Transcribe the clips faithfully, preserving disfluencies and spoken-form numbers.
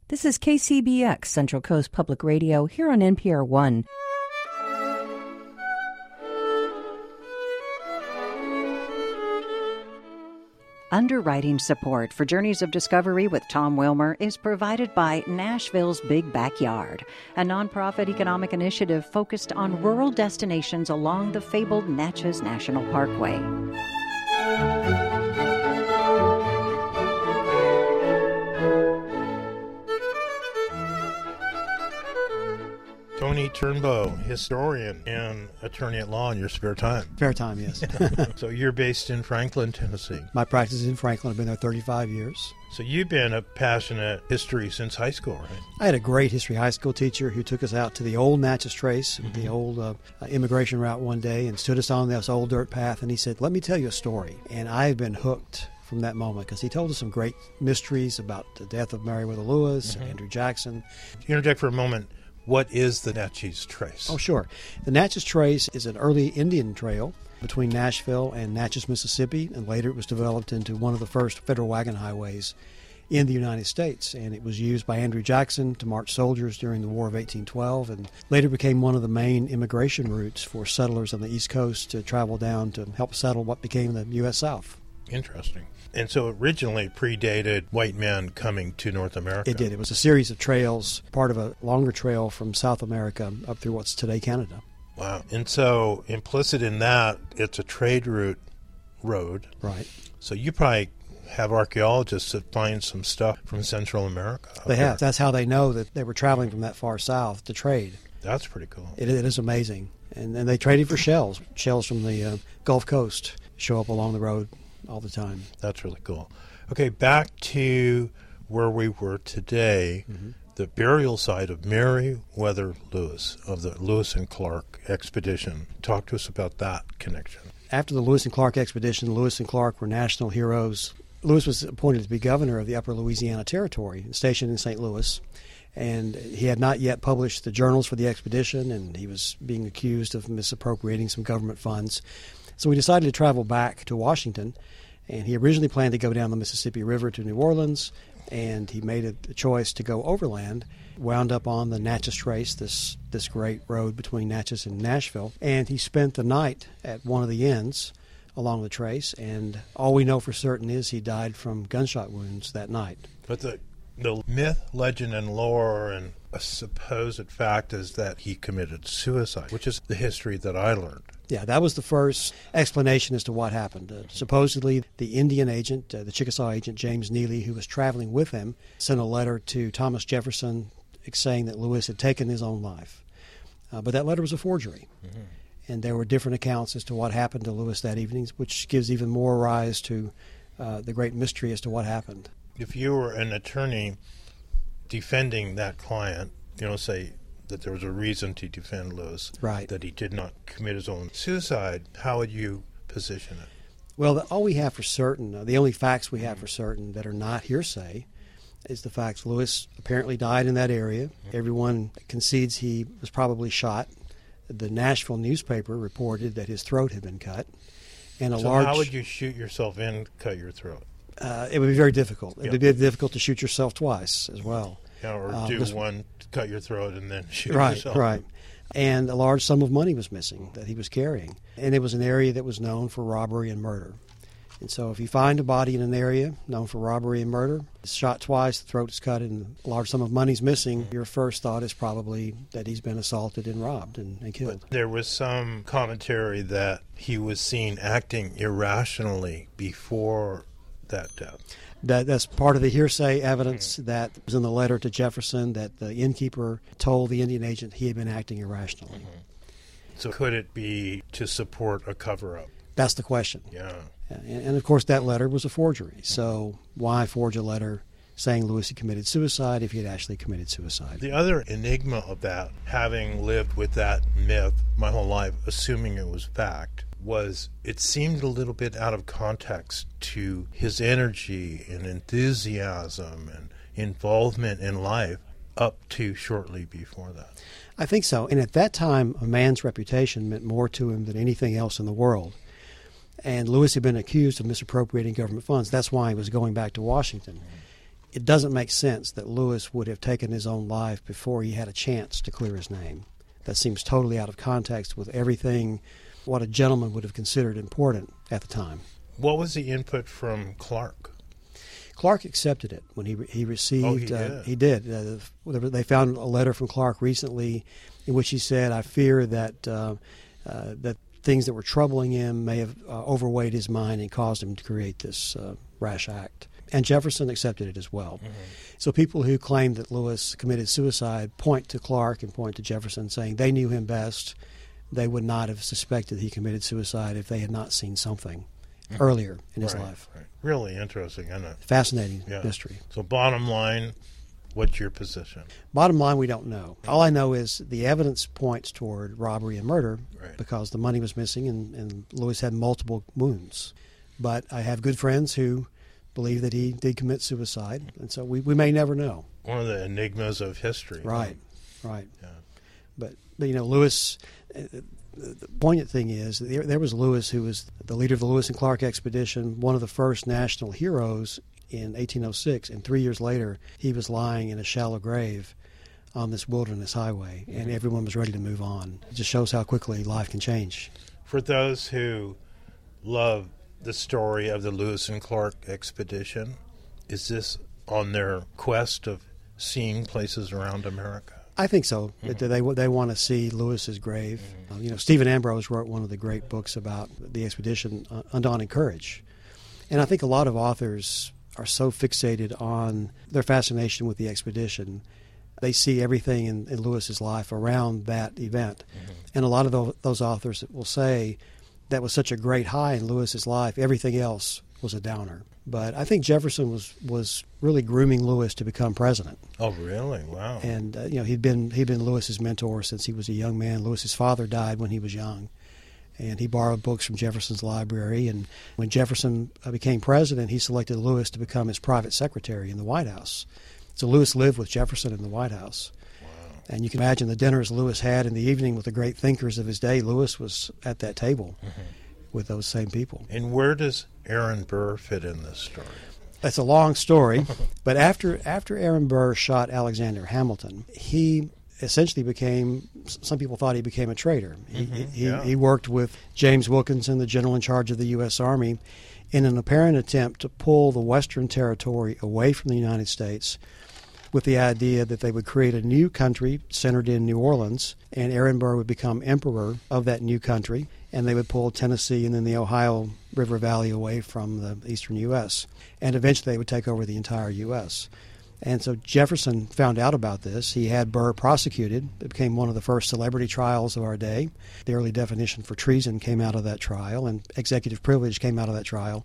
This is K C B X, Central Coast Public Radio, here on N P R One. Underwriting support for Journeys of Discovery with Tom Wilmer is provided by Nashville's Big Backyard, a nonprofit economic initiative focused on rural destinations along the fabled Natchez National Parkway. Tony Turnbow, historian and attorney at law in your spare time. Spare time, yes. So you're based in Franklin, Tennessee. My practice is in Franklin. I've been there thirty-five years. So you've been a passionate history since high school, right? I had a great history high school teacher who took us out to the old Natchez Trace, mm-hmm. the old uh, immigration route one day, and stood us on this old dirt path, and he said, "Let me tell you a story." And I've been hooked from that moment because he told us some great mysteries about the death of Meriwether Lewis, mm-hmm. Andrew Jackson. Interject for a moment. What is the Natchez Trace? Oh, sure. The Natchez Trace is an early Indian trail between Nashville and Natchez, Mississippi, and later it was developed into one of the first federal wagon highways in the United States. And it was used by Andrew Jackson to march soldiers during the War of eighteen twelve, and later became one of the main immigration routes for settlers on the East Coast to travel down to help settle what became the U S South. Interesting. And so originally predated white men coming to North America. It did. It was a series of trails, part of a longer trail from South America up through what's today Canada. Wow. And so implicit in that, it's a trade route road. Right. So you probably have archaeologists that find some stuff from Central America. They have. That's how they know that they were traveling from that far south to trade. That's pretty cool. It, it is amazing. And, and they traded for shells. Shells from the uh, Gulf Coast show up along the road all the time. That's really cool. Okay, back to where we were today, mm-hmm. the burial site of Meriwether Lewis of the Lewis and Clark expedition. Talk to us about that connection. After the Lewis and Clark expedition, Lewis and Clark were national heroes. Lewis was appointed to be governor of the Upper Louisiana Territory, stationed in Saint Louis. And he had not yet published the journals for the expedition, and he was being accused of misappropriating some government funds. So we decided to travel back to Washington, and he originally planned to go down the Mississippi River to New Orleans, and he made a, a choice to go overland, wound up on the Natchez Trace, this, this great road between Natchez and Nashville, and he spent the night at one of the inns along the trace, and all we know for certain is he died from gunshot wounds that night. But the, the myth, legend, and lore and a supposed fact is that he committed suicide, which is the history that I learned. Yeah, that was the first explanation as to what happened. Uh, supposedly, the Indian agent, uh, the Chickasaw agent, James Neely, who was traveling with him, sent a letter to Thomas Jefferson saying that Lewis had taken his own life. Uh, but that letter was a forgery. Mm-hmm. And there were different accounts as to what happened to Lewis that evening, which gives even more rise to uh, the great mystery as to what happened. If you were an attorney defending that client, you know, say, that there was a reason to defend Lewis, right. that he did not commit his own suicide, how would you position it? Well, the, all we have for certain, uh, the only facts we have for certain that are not hearsay, is the facts Lewis apparently died in that area. Mm-hmm. Everyone concedes he was probably shot. The Nashville newspaper reported that his throat had been cut. And a so large, how would you shoot yourself and cut your throat? Uh, it would be very difficult. It yep. would be difficult to shoot yourself twice as well. Yeah, or uh, do this, one, cut your throat, and then shoot right, yourself. Right, right. And a large sum of money was missing that he was carrying. And it was an area that was known for robbery and murder. And so if you find a body in an area known for robbery and murder, it's shot twice, the throat is cut, and a large sum of money's missing, your first thought is probably that he's been assaulted and robbed and, and killed. But there was some commentary that he was seen acting irrationally before that death. That, that's part of the hearsay evidence that was in the letter to Jefferson, that the innkeeper told the Indian agent he had been acting irrationally. Mm-hmm. So could it be to support a cover-up? That's the question. Yeah. And, and of course, that letter was a forgery. So why forge a letter saying Lewis had committed suicide if he had actually committed suicide? The other enigma of that, having lived with that myth my whole life, assuming it was fact, was it seemed a little bit out of context to his energy and enthusiasm and involvement in life up to shortly before that. I think so. And at that time, a man's reputation meant more to him than anything else in the world. And Lewis had been accused of misappropriating government funds. That's why he was going back to Washington. it doesn't make sense that Lewis would have taken his own life before he had a chance to clear his name. That seems totally out of context with everything what a gentleman would have considered important at the time. What was the input from Clark? Clark accepted it when he he received. Oh, he did. Uh, he did. Uh, they found a letter from Clark recently, in which he said, "I fear that uh, uh, that things that were troubling him may have uh, overweighed his mind and caused him to create this uh, rash act." And Jefferson accepted it as well. Mm-hmm. So people who claim that Lewis committed suicide point to Clark and point to Jefferson, saying they knew him best. They would not have suspected he committed suicide if they had not seen something mm-hmm. earlier in his right, life. Right. Really interesting, isn't it? Fascinating yeah. history. So bottom line, what's your position? Bottom line, we don't know. All I know is the evidence points toward robbery and murder right. because the money was missing and, and Lewis had multiple wounds. But I have good friends who believe that he did commit suicide, and so we, we may never know. One of the enigmas of history. Right, right. Yeah. But, but, you know, Lewis, uh, the poignant thing is there, there was Lewis, who was the leader of the Lewis and Clark expedition, one of the first national heroes in eighteen oh six, and three years later he was lying in a shallow grave on this wilderness highway, and mm-hmm. everyone was ready to move on. It just shows how quickly life can change. For those who love the story of the Lewis and Clark expedition, is this on their quest of seeing places around America? I think so. Mm-hmm. They they want to see Lewis's grave. Mm-hmm. Uh, you know, Stephen Ambrose wrote one of the great books about the expedition, uh, Undaunted Courage. And I think a lot of authors are so fixated on their fascination with the expedition, they see everything in, in Lewis's life around that event. Mm-hmm. And a lot of those, those authors will say that was such a great high in Lewis's life, everything else was a downer. But I think Jefferson was, was really grooming Lewis to become president. Oh, really? Wow. And uh, you know, he'd been he'd been Lewis's mentor since he was a young man. Lewis's father died when he was young, and he borrowed books from Jefferson's library. And when Jefferson uh, became president, he selected Lewis to become his private secretary in the White House. So Lewis lived with Jefferson in the White House. And you can imagine the dinners Lewis had in the evening with the great thinkers of his day. Lewis was at that table mm-hmm. with those same people. And where does Aaron Burr fit in this story? That's a long story, but after after Aaron Burr shot Alexander Hamilton, he essentially became, some people thought he became a traitor. He, mm-hmm. he, yeah. he worked with James Wilkinson, the general in charge of the U S Army, in an apparent attempt to pull the Western Territory away from the United States, with the idea that they would create a new country centered in New Orleans, and Aaron Burr would become emperor of that new country, and they would pull Tennessee and then the Ohio River Valley away from the eastern U S, and eventually they would take over the entire U S. And so Jefferson found out about this. He had Burr prosecuted. It became one of the first celebrity trials of our day. The early definition for treason came out of that trial, and executive privilege came out of that trial.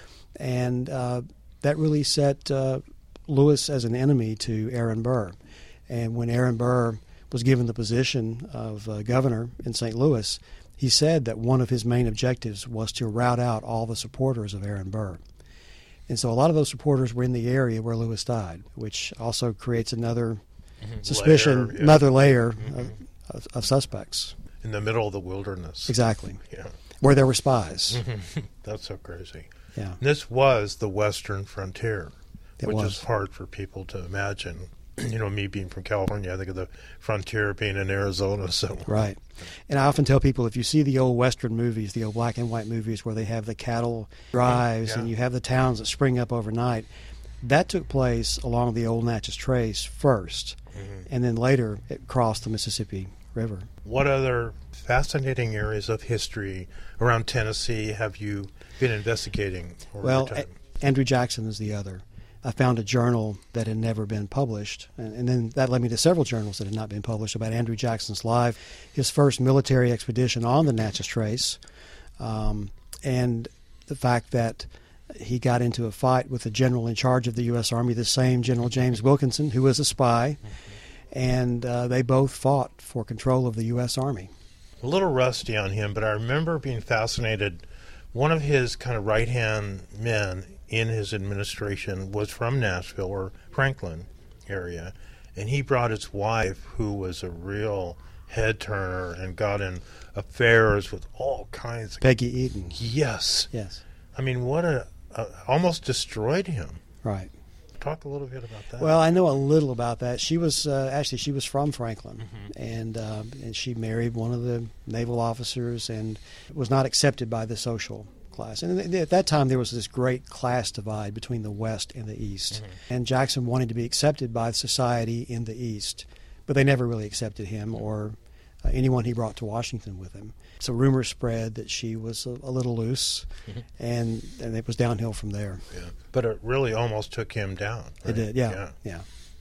And uh, that really set uh, Lewis as an enemy to Aaron Burr. And when Aaron Burr was given the position of uh, governor in Saint Louis, he said that one of his main objectives was to rout out all the supporters of Aaron Burr. And so a lot of those supporters were in the area where Lewis died, which also creates another mm-hmm. suspicion, layer, yeah. another layer mm-hmm. of, of, of suspects. In the middle of the wilderness. Exactly. Yeah. Where there were spies. That's so crazy. Yeah. And this was the western frontier. It which was. is hard for people to imagine. You know, me being from California, I think of the frontier being in Arizona. So right. And I often tell people, if you see the old Western movies, the old black and white movies where they have the cattle drives yeah. and you have the towns that spring up overnight, that took place along the old Natchez Trace first, mm-hmm. and then later it crossed the Mississippi River. What other fascinating areas of history around Tennessee have you been investigating over well, time? A- Andrew Jackson is the other. I found a journal that had never been published, and, and then that led me to several journals that had not been published about Andrew Jackson's life, his first military expedition on the Natchez Trace, um, and the fact that he got into a fight with the general in charge of the U S Army, the same General James Wilkinson, who was a spy, and uh, they both fought for control of the U S Army. A little rusty on him, but I remember being fascinated. One of his kind of right-hand men in his administration was from Nashville or Franklin area, and he brought his wife, who was a real head turner and got in affairs with all kinds of Peggy Eaton. Yes. Yes. I mean, what a, a almost destroyed him. Right. Talk a little bit about that. Well, I know a little about that. She was uh, actually she was from Franklin, mm-hmm. and uh, and she married one of the naval officers and was not accepted by the social class. And at that time, there was this great class divide between the West and the East. Mm-hmm. And Jackson wanted to be accepted by society in the East, but they never really accepted him or uh, anyone he brought to Washington with him. So rumors spread that she was a, a little loose, mm-hmm. and and it was downhill from there. Yeah, but it really almost took him down. Right? It did, yeah, yeah. yeah.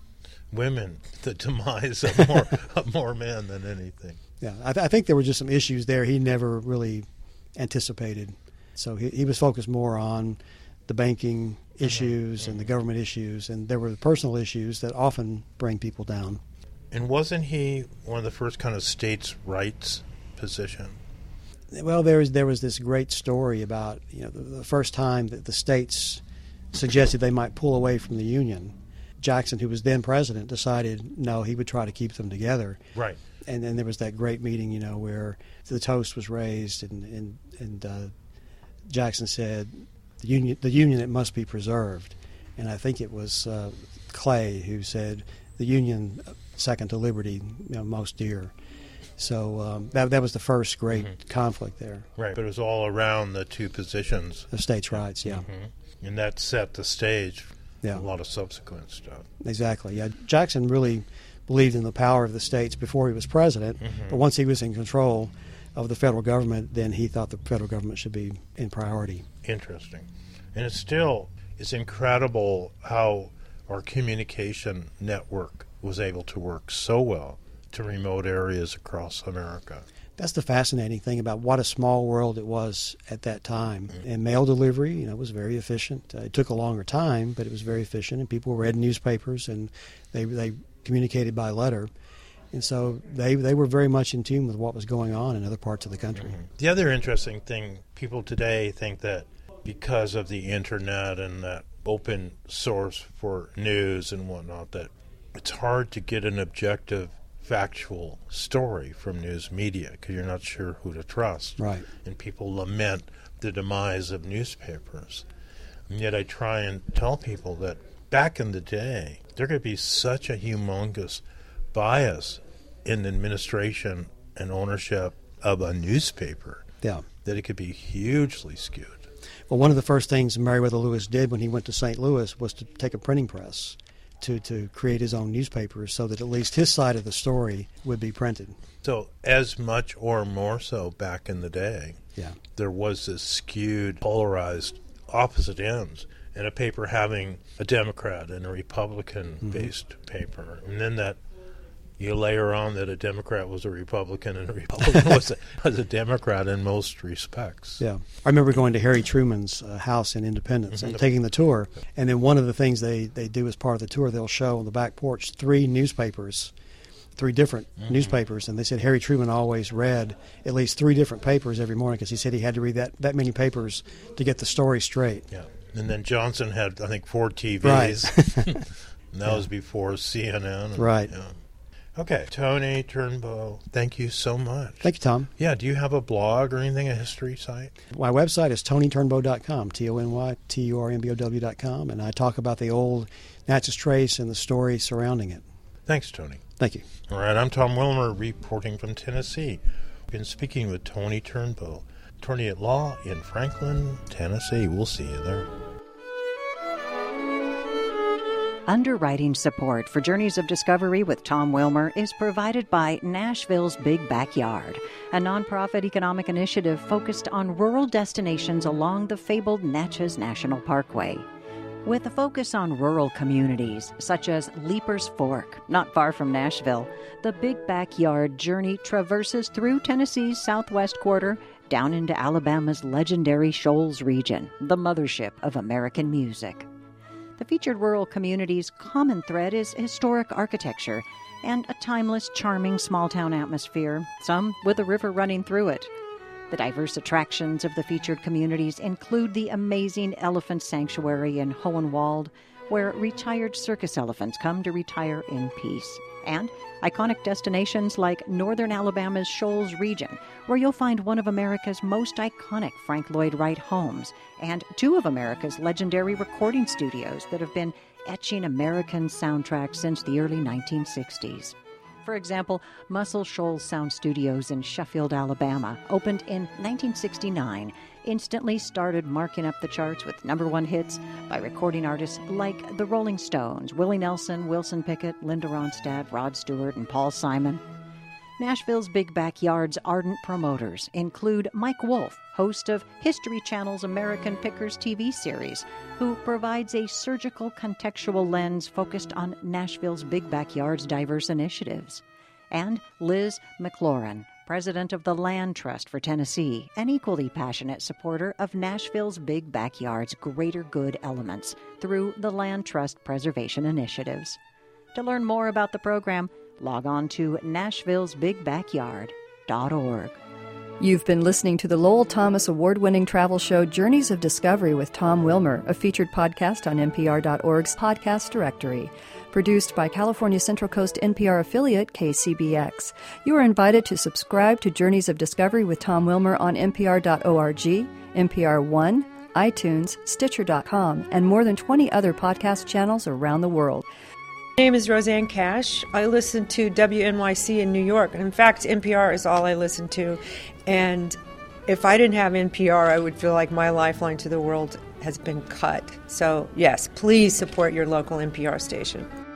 Women, the demise of more of more men than anything. Yeah, I, th- I think there were just some issues there he never really anticipated. So he, he was focused more on the banking issues mm-hmm. and the government issues, and there were the personal issues that often bring people down. And wasn't he one of the first kind of states' rights position? Well, there was there was this great story about you know the, the first time that the states suggested they might pull away from the Union. Jackson, who was then president, decided no, he would try to keep them together. Right. And then there was that great meeting, you know, where the toast was raised, and and and uh, Jackson said, "The Union, the Union, it must be preserved." And I think it was uh, Clay who said, "The Union, second to liberty, you know, most dear." So um, that that was the first great mm-hmm. conflict there. Right, but it was all around the two positions of states' rights, yeah. Mm-hmm. And that set the stage for yeah. a lot of subsequent stuff. Exactly, yeah. Jackson really believed in the power of the states before he was president, mm-hmm. but once he was in control of the federal government, then he thought the federal government should be in priority. Interesting. And it's still, it's incredible how our communication network was able to work so well to remote areas across America. That's the fascinating thing about what a small world it was at that time. Mm-hmm. And mail delivery, you know, was very efficient. Uh, it took a longer time, but it was very efficient, and people read newspapers, and they they communicated by letter. And so they they were very much in tune with what was going on in other parts of the country. Mm-hmm. The other interesting thing, people today think that because of the internet and that open source for news and whatnot, that it's hard to get an objective, factual story from news media because you're not sure who to trust. Right. And people lament the demise of newspapers. And yet I try and tell people that back in the day, there could be such a humongous bias in administration and ownership of a newspaper yeah. that it could be hugely skewed. Well, one of the first things Meriwether Lewis did when he went to Saint Louis was to take a printing press to, to create his own newspapers so that at least his side of the story would be printed. So as much or more so back in the day, yeah. there was this skewed, polarized opposite ends, and a paper having a Democrat and a Republican-based mm-hmm. paper. And then that you layer on that a Democrat was a Republican and a Republican was, a, was a Democrat in most respects. Yeah. I remember going to Harry Truman's uh, house in Independence mm-hmm. and taking the tour. And then one of the things they, they do as part of the tour, they'll show on the back porch three newspapers, three different mm-hmm. newspapers. And they said Harry Truman always read at least three different papers every morning because he said he had to read that, that many papers to get the story straight. Yeah. And then Johnson had, I think, four T Vs. Right. And that yeah. was before C N N. And, right. Yeah. Okay, Tony Turnbow, thank you so much. Thank you, Tom. Yeah, do you have a blog or anything, a history site? My website is tony turnbow dot com, T O N Y T U R N B O W dot com, and I talk about the old Natchez Trace and the story surrounding it. Thanks, Tony. Thank you. All right, I'm Tom Wilmer, reporting from Tennessee. We've been speaking with Tony Turnbow, attorney at law in Franklin, Tennessee. We'll see you there. Underwriting support for Journeys of Discovery with Tom Wilmer is provided by Nashville's Big Backyard, a nonprofit economic initiative focused on rural destinations along the fabled Natchez National Parkway. With a focus on rural communities, such as Leaper's Fork, not far from Nashville, the Big Backyard journey traverses through Tennessee's southwest quarter, down into Alabama's legendary Shoals region, the mothership of American music. The featured rural community's common thread is historic architecture and a timeless, charming small-town atmosphere, some with a river running through it. The diverse attractions of the featured communities include the amazing Elephant Sanctuary in Hohenwald, where retired circus elephants come to retire in peace, and iconic destinations like northern Alabama's Shoals region, where you'll find one of America's most iconic Frank Lloyd Wright homes and two of America's legendary recording studios that have been etching American soundtracks since the early nineteen sixties. For example, Muscle Shoals Sound Studios in Sheffield, Alabama, opened in nineteen sixty-nine, instantly started marking up the charts with number one hits by recording artists like the Rolling Stones, Willie Nelson, Wilson Pickett, Linda Ronstadt, Rod Stewart, and Paul Simon. Nashville's Big Backyard's ardent promoters include Mike Wolfe, host of History Channel's American Pickers T V series, who provides a surgical contextual lens focused on Nashville's Big Backyard's diverse initiatives. And Liz McLaurin, president of the Land Trust for Tennessee, an equally passionate supporter of Nashville's Big Backyard's greater good elements through the Land Trust preservation initiatives. To learn more about the program, log on to nashville's big backyard dot org. You've been listening to the Lowell Thomas award-winning travel show Journeys of Discovery with Tom Wilmer, a featured podcast on N P R dot org's podcast directory. Produced by California Central Coast N P R affiliate K C B X. You are invited to subscribe to Journeys of Discovery with Tom Wilmer on N P R dot org, N P R One, iTunes, Stitcher dot com, and more than twenty other podcast channels around the world. My name is Roseanne Cash. I listen to W N Y C in New York. In fact, N P R is all I listen to. And if I didn't have N P R, I would feel like my lifeline to the world has been cut. So, yes, please support your local N P R station.